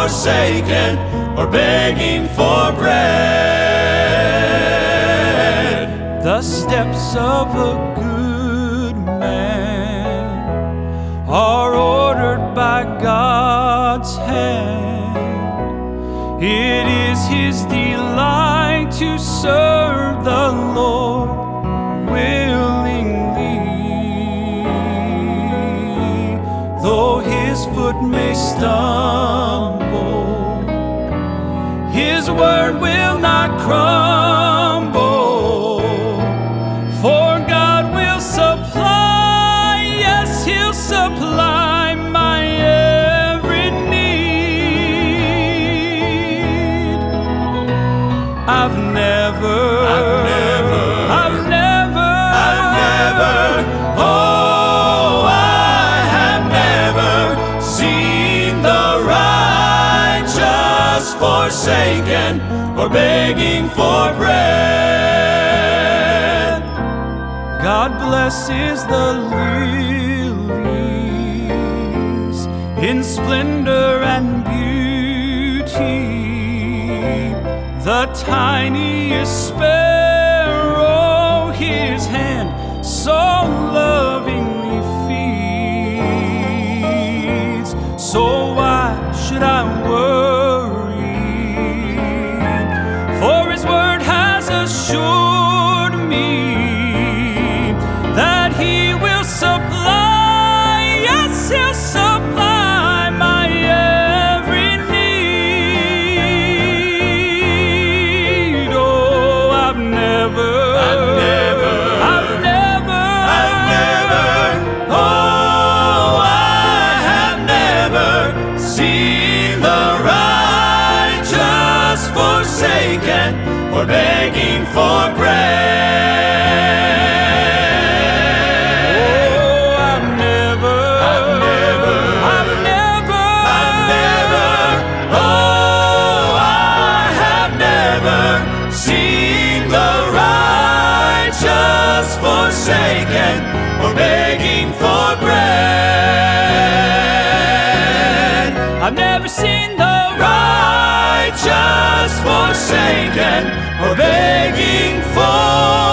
forsaken, or begging for bread. The steps of a good man are ordered by God's hand. It is His delight to serve the Lord willingly. Though his foot may stumble, His word will not crumble. For God will supply, yes, He'll supply my every need. I've never, oh, I have never seen the righteous forsaken, or begging for bread. God blesses the lilies in splendor and beauty, the tiniest sparrow His hand so lovingly feeds. So why should I worry? For His word has assured me that He will supply, yes, He'll supply my every need. Oh, I've never, oh, I have never seen the righteous forsaken, or begging for bread. oh, I've never, oh, I have never seen the righteous forsaken, or begging for bread. I've never seen the Righteous forsaken, or begging for